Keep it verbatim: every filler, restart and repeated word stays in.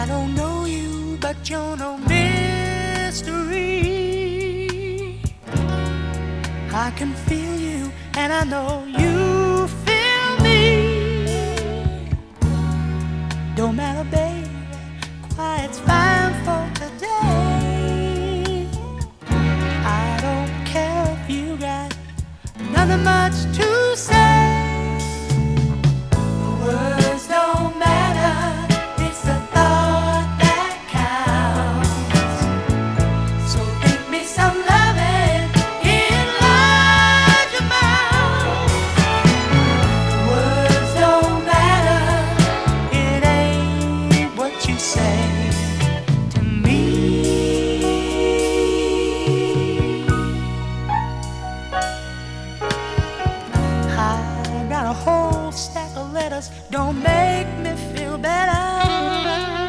don't know you, but you're no mystery. I can feel you, and I know you feel me. Don't matter, baby, quiet's fine for today. I don't care if you got nothing much to say. Words don't matter, it's the thought that counts. So think me some loving in large amounts. Words don't matter, it ain't what you say.